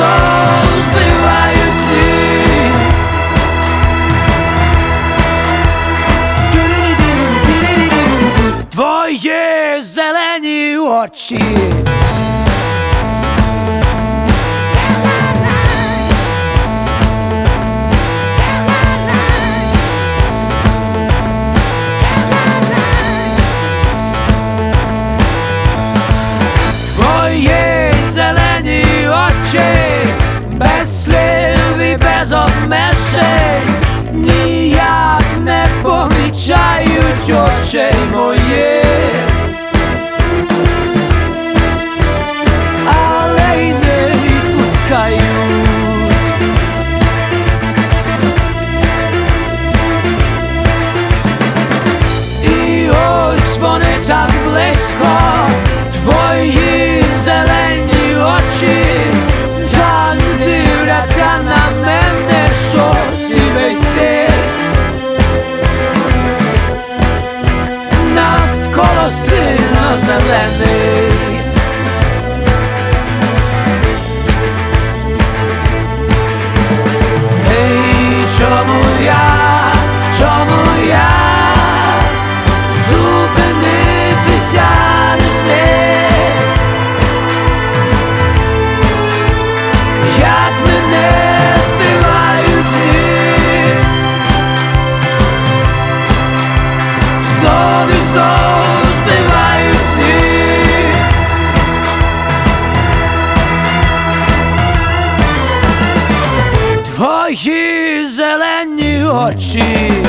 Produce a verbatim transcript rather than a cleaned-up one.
знов збивають сніг. Твої зелені очі. Твої зелені очі, без слів і без обмежень, ніяк не помічають очей моїх, але й не відпускають. І ось вони так близько, твої зелені очі, так дивляться на мене, що сівий світ навколо сильно зелений. Ей, чому я, чому я зупинитися не зміг? Як мене збивають сніг, знов і знов збивають сніг. Твої зелені очі.